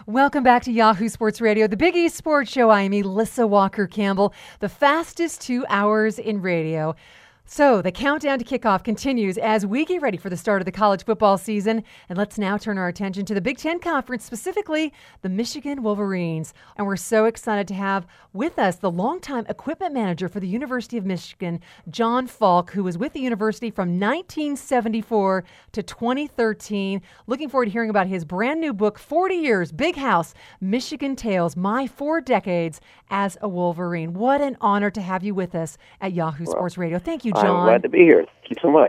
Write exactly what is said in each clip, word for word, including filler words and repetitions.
Welcome back to Yahoo Sports Radio, the Big East Sports Show. I am Elissa Walker-Campbell, the fastest two hours in radio. So the countdown to kickoff continues as we get ready for the start of the college football season. And let's now turn our attention to the Big Ten Conference, specifically the Michigan Wolverines. And we're so excited to have with us the longtime equipment manager for the University of Michigan, John Falk, who was with the university from nineteen seventy-four to twenty thirteen. Looking forward to hearing about his brand new book, forty years, Big House, Michigan Tales, My Four Decades as a Wolverine. What an honor to have you with us at Yahoo well, Sports Radio. Thank you, John. I'm glad to be here. Thank you so much.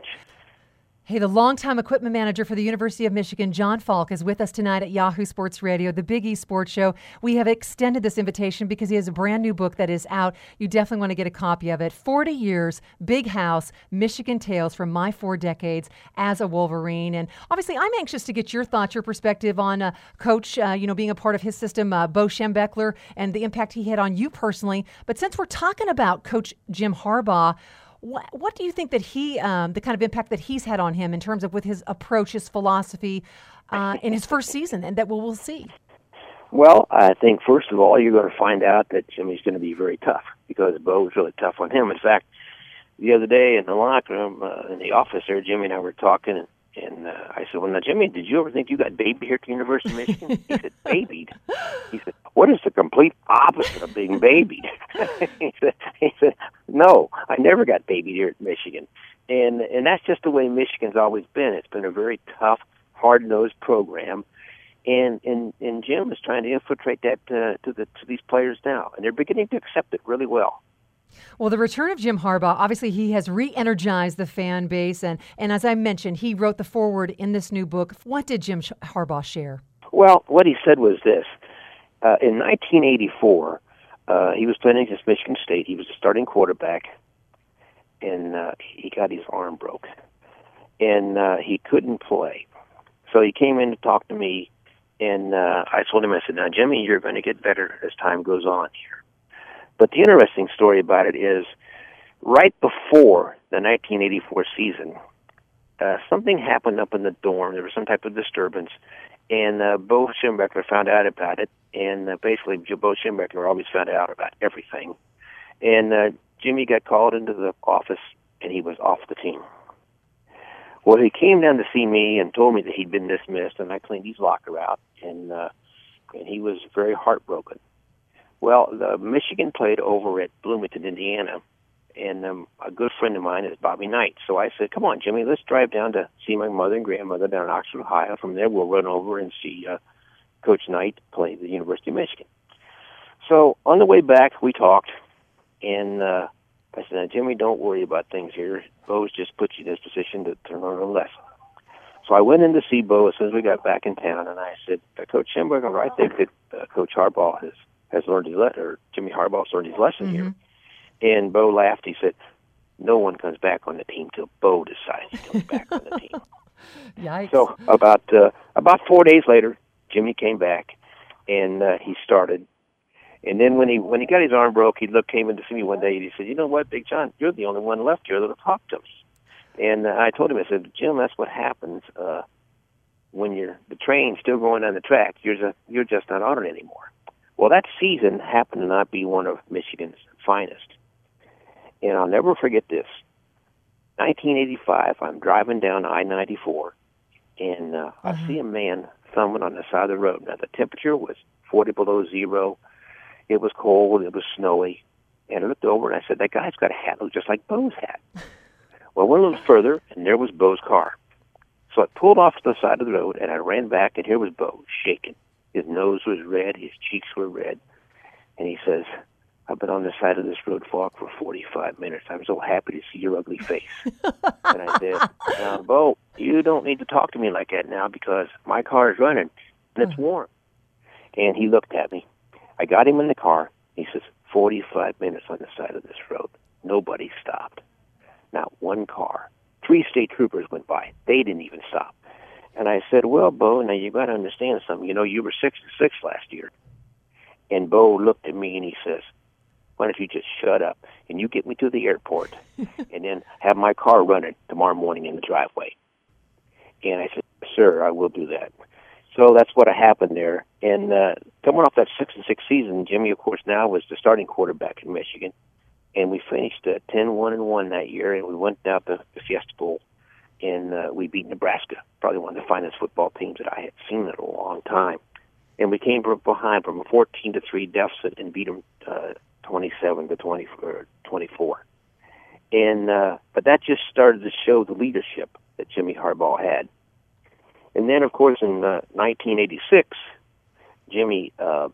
Hey, the longtime equipment manager for the University of Michigan, John Falk, is with us tonight at Yahoo Sports Radio, the Big East Sports Show. We have extended this invitation because he has a brand new book that is out. You definitely want to get a copy of it. forty years, Big House, Michigan Tales from My Four Decades as a Wolverine. And obviously, I'm anxious to get your thoughts, your perspective on uh, Coach, uh, you know, being a part of his system, uh, Bo Schembechler, and the impact he had on you personally. But since we're talking about Coach Jim Harbaugh, What, what do you think that he, um, the kind of impact that he's had on him in terms of with his approach, his philosophy uh, in his first season, and that we'll, we'll see? Well, I think, first of all, you're going to find out that Jimmy's going to be very tough because Bo was really tough on him. In fact, the other day in the locker room, uh, in the office there, Jimmy and I were talking, and, and uh, I said, well, now, Jimmy, did you ever think you got babied here at the University of Michigan? He said, babied? He said, what is the complete opposite of being babied? he said, he said, no, I never got babied here at Michigan. And and that's just the way Michigan's always been. It's been a very tough, hard-nosed program. And and, and Jim is trying to infiltrate that uh, to the to these players now. And they're beginning to accept it really well. Well, the return of Jim Harbaugh, obviously he has re-energized the fan base. And, and as I mentioned, he wrote the foreword in this new book. What did Jim Harbaugh share? Well, what he said was this. Uh, in nineteen eighty-four, uh, he was playing against Michigan State. He was a starting quarterback, and uh, he got his arm broke. And uh, he couldn't play. So he came in to talk to me, and uh, I told him, I said, now, Jimmy, you're going to get better as time goes on here. But the interesting story about it is, right before the nineteen eighty-four season, uh, something happened up in the dorm. There was some type of disturbance, and uh, Bo Schembechler found out about it, and uh, basically Bo Schembechler always found out about everything. And uh, Jimmy got called into the office, and he was off the team. Well, he came down to see me and told me that he'd been dismissed, and I cleaned his locker out, and uh, and he was very heartbroken. Well, the Michigan played over at Bloomington, Indiana, and um, a good friend of mine is Bobby Knight. So I said, come on, Jimmy, let's drive down to see my mother and grandmother down in Oxford, Ohio. From there, we'll run over and see uh, Coach Knight play at the University of Michigan. So on the way back, we talked, and uh, I said, now, Jimmy, don't worry about things here. Bo's just put you in this position to, to learn a lesson. So I went in to see Bo as soon as we got back in town, and I said, Coach Schembechler, I think that uh, Coach Harbaugh has, has learned his lesson, or Jimmy Harbaugh's learned his lesson mm-hmm. here. And Bo laughed. He said, no one comes back on the team till Bo decides he comes back on the team. Yikes. So about uh, about four days later, Jimmy came back, and uh, he started. And then when he when he got his arm broke, he looked came in to see me one day, and he said, you know what, Big John, you're the only one left here that'll talk to me. And uh, I told him, I said, Jim, that's what happens uh, when you're the train's still going down the track. You're just, you're just not on it anymore. Well, that season happened to not be one of Michigan's finest. And I'll never forget this. nineteen eighty-five, I'm driving down I ninety-four, and uh, uh-huh. I see a man thumbing on the side of the road. Now, the temperature was forty below zero. It was cold. It was snowy. And I looked over, and I said, that guy's got a hat that looks just like Bo's hat. Well, I went a little further, and there was Bo's car. So I pulled off to the side of the road, and I ran back, and here was Bo, shaking. His nose was red. His cheeks were red. And he says, I've been on the side of this road, Falk, for forty-five minutes. I'm so happy to see your ugly face. And I said, now, Bo, you don't need to talk to me like that now because my car is running, and it's warm. And he looked at me. I got him in the car. He says, forty-five minutes on the side of this road. Nobody stopped. Not one car. Three state troopers went by. They didn't even stop. And I said, well, Bo, now you got to understand something. You know, you were six to six last year. And Bo looked at me and he says, why don't you just shut up and you get me to the airport and then have my car running tomorrow morning in the driveway. And I said, sir, I will do that. so that's what happened there. And uh, coming off that six and six season, Jimmy, of course, now was the starting quarterback in Michigan, and we finished uh, ten one and one that year, and we went down to the Fiesta Bowl, and uh, we beat Nebraska, probably one of the finest football teams that I had seen in a long time. And we came from behind from a fourteen to three deficit and beat them uh, twenty-seven to twenty-four. And uh, but that just started to show the leadership that Jimmy Harbaugh had. And then, of course, in uh, nineteen eighty-six, Jimmy, uh,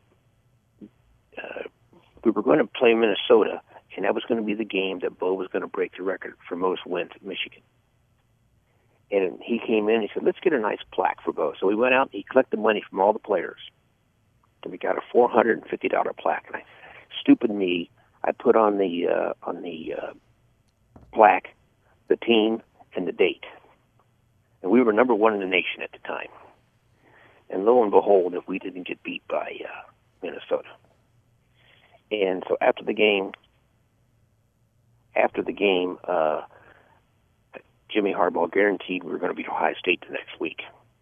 uh, we were going to play Minnesota, and that was going to be the game that Bo was going to break the record for most wins at Michigan. And he came in and he said, let's get a nice plaque for Bo. So we went out and he collected money from all the players. And we got a four hundred fifty dollars plaque. And I, stupid me, I put on the uh, on the uh, plaque the team and the date. And we were number one in the nation at the time. And lo and behold, if we didn't get beat by uh, Minnesota. And so after the game, after the game, uh, Jimmy Harbaugh guaranteed we were going to beat Ohio State the next week.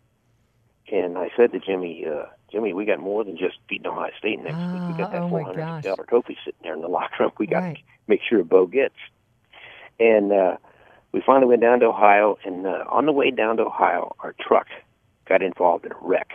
And I said to Jimmy, uh, Jimmy, we got more than just beating Ohio State next ah, week. We got that oh four hundred dollars trophy sitting there in the locker room. We got right. to make sure Bo gets. And uh, we finally went down to Ohio, and uh, on the way down to Ohio, our truck got involved in a wreck.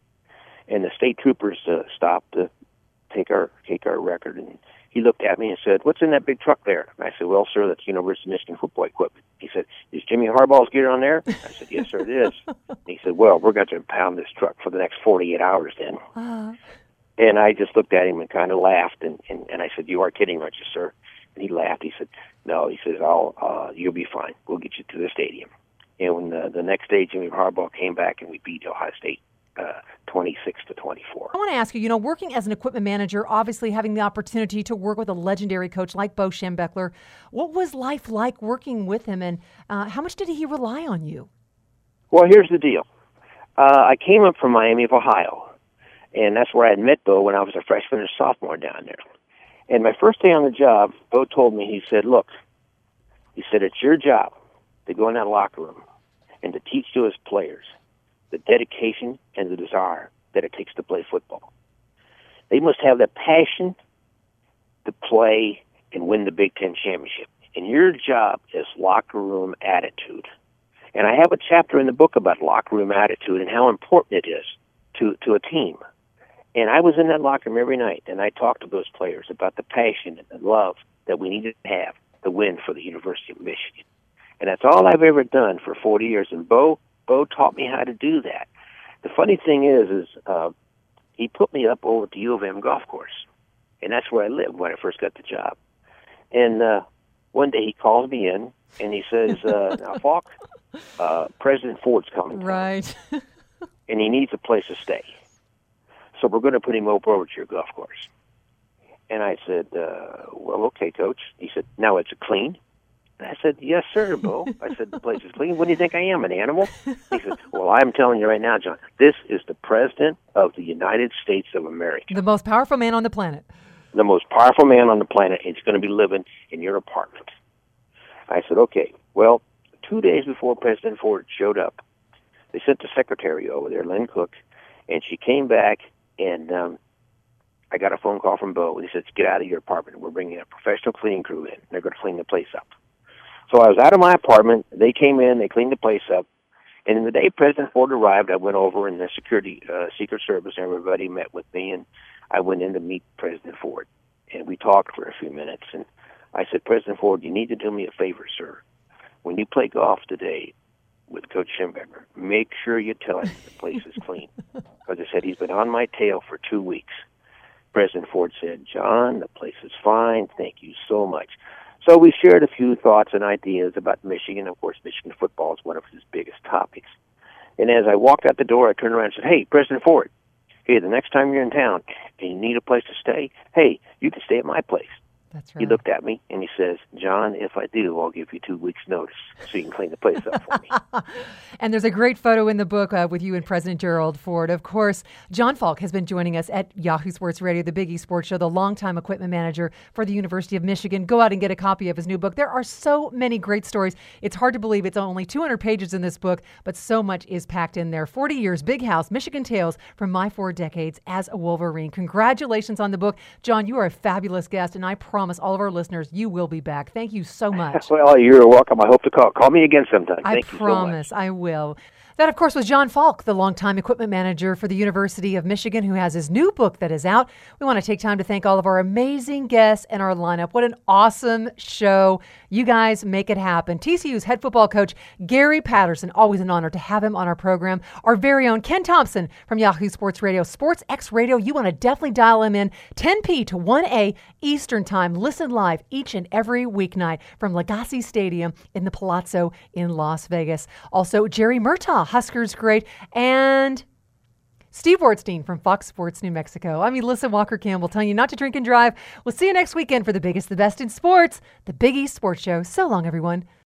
And the state troopers uh, stopped to take our take our record, and he looked at me and said, what's in that big truck there? And I said, well, sir, that's University of Michigan football equipment. He said, is Jimmy Harbaugh's gear on there? I said, yes, sir, it is. And he said, well, we're going to impound this truck for the next forty-eight hours then. Uh-huh. And I just looked at him and kind of laughed, and, and, and I said, you are kidding, aren't you, sir? And he laughed. He said, no, he says, I'll, uh, you'll be fine. We'll get you to the stadium. And when the, the next day, Jimmy Harbaugh came back and we beat Ohio State uh, twenty-six to twenty-four. I want to ask you, you know, working as an equipment manager, obviously having the opportunity to work with a legendary coach like Bo Schembechler, what was life like working with him, and uh, how much did he rely on you? Well, here's the deal. Uh, I came up from Miami of Ohio, and that's where I had met Bo when I was a freshman and sophomore down there. And my first day on the job, Bo told me, he said, look, he said, it's your job to go in that locker room and to teach to his players the dedication and the desire that it takes to play football. They must have the passion to play and win the Big Ten championship. And your job is locker room attitude. And I have a chapter in the book about locker room attitude and how important it is to, to a team. And I was in that locker room every night, and I talked to those players about the passion and the love that we needed to have to win for the University of Michigan. And that's all I've ever done for forty years. And Bo, Bo taught me how to do that. The funny thing is, is uh, he put me up over at the U of M golf course, and that's where I lived when I first got the job. And uh, one day he calls me in, and he says, uh, now, Falk, uh, President Ford's coming. Right. And he needs a place to stay. So we're going to put him over, over to your golf course. And I said, uh, well, okay, Coach. He said, now it's clean? And I said, yes, sir, Bo. I said, the place is clean. What do you think I am, an animal? He said, well, I'm telling you right now, John, this is the President of the United States of America. The most powerful man on the planet. The most powerful man on the planet, and he's going to be living in your apartment. I said, okay. Well, two days before President Ford showed up, they sent the secretary over there, Lynn Cook, and she came back, and um, I got a phone call from Bo, and he said, get out of your apartment. We're bringing a professional cleaning crew in. They're going to clean the place up. So I was out of my apartment. They came in. They cleaned the place up. And in the day President Ford arrived, I went over, and the security, uh, Secret Service, and everybody met with me, and I went in to meet President Ford. And we talked for a few minutes. And I said, President Ford, you need to do me a favor, sir. When you play golf today with Coach Schembechler, make sure you tell him the place is clean. Because I said, he's been on my tail for two weeks. President Ford said, John, the place is fine. Thank you so much. So we shared a few thoughts and ideas about Michigan. Of course, Michigan football is one of his biggest topics. And as I walked out the door, I turned around and said, hey, President Ford, hey, the next time you're in town and you need a place to stay, hey, you can stay at my place. That's right. He looked at me and he says, John, if I do, I'll give you two weeks' notice so you can clean the place up for me. And there's a great photo in the book uh, with you and President Gerald Ford. Of course, John Falk has been joining us at Yahoo Sports Radio, the Big East Sports Show, the longtime equipment manager for the University of Michigan. Go out and get a copy of his new book. There are so many great stories. It's hard to believe it's only two hundred pages in this book, but so much is packed in there. forty years, Big House, Michigan Tales from my four decades as a Wolverine. Congratulations on the book. John, you are a fabulous guest, and I promise all of our listeners you will be back. Thank you so much. Well, you're welcome. I hope to call. Call me again sometime. I Thank you so much. promise I will. That, of course, was John Falk, the longtime equipment manager for the University of Michigan, who has his new book that is out. We want to take time to thank all of our amazing guests and our lineup. What an awesome show. You guys make it happen. T C U's head football coach, Gary Patterson, always an honor to have him on our program. Our very own Ken Thompson from Yahoo Sports Radio, Sports X Radio. You want to definitely dial him in, ten p to one a Eastern Time. Listen live each and every weeknight from Legacy Stadium in the Palazzo in Las Vegas. Also, Jerry Murtaugh, Huskers great, and Steve Ortstein from Fox Sports New Mexico. I'm Melissa Walker Campbell telling you not to drink and drive. We'll see you next weekend for the biggest, the best in sports, the Big East Sports Show. So long, everyone.